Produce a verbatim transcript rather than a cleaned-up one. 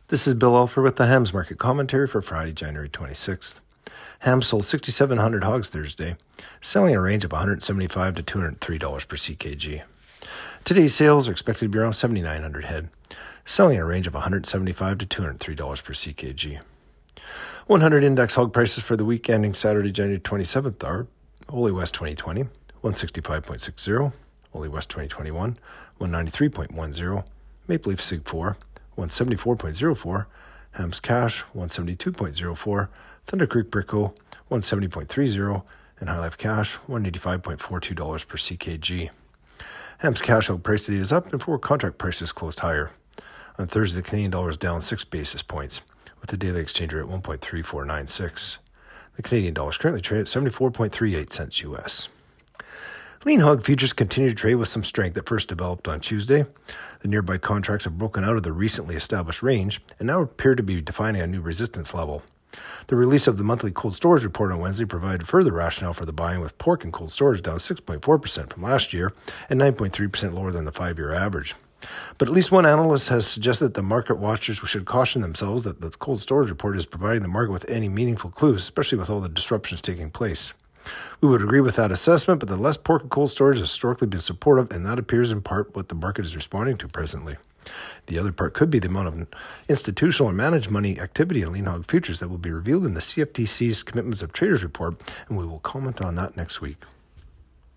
This is Bill Alford with the Hams Market Commentary for Friday, January twenty-sixth. Hams sold six thousand seven hundred hogs Thursday, selling in a range of one hundred seventy-five dollars to two hundred three dollars per C K G. Today's sales are expected to be around seven thousand nine hundred head, selling in a range of one hundred seventy-five dollars to two hundred three dollars per C K G. one hundred index hog prices for the week ending Saturday, January twenty-seventh are Holy West twenty twenty, one sixty-five point six zero, Holy West twenty twenty-one, one ninety-three point one zero, Maple Leaf Sig four, one seventy-four point zero four, Hams Cash, one seventy-two point zero four, Thunder Creek Brickle, one seventy point three zero, and High Life Cash, one eighty-five point four two dollars per C K G. Hams Cash hog price today is up and forward contract prices closed higher. On Thursday, the Canadian dollar is down six basis points, with the daily exchange rate at one point three four nine six. The Canadian dollar is currently traded at seventy-four point three eight cents U S. Lean hog futures continue to trade with some strength that first developed on Tuesday. The nearby contracts have broken out of the recently established range and now appear to be defining a new resistance level. The release of the monthly cold storage report on Wednesday provided further rationale for the buying, with pork and cold storage down six point four percent from last year and nine point three percent lower than the five-year average. But at least one analyst has suggested that the market watchers should caution themselves that the cold storage report is providing the market with any meaningful clues, especially with all the disruptions taking place. We would agree with that assessment, but the less pork and cold storage has historically been supportive, and that appears in part what the market is responding to presently. The other part could be the amount of institutional and managed money activity in lean hog futures that will be revealed in the C F T C's Commitments of Traders report, and we will comment on that next week.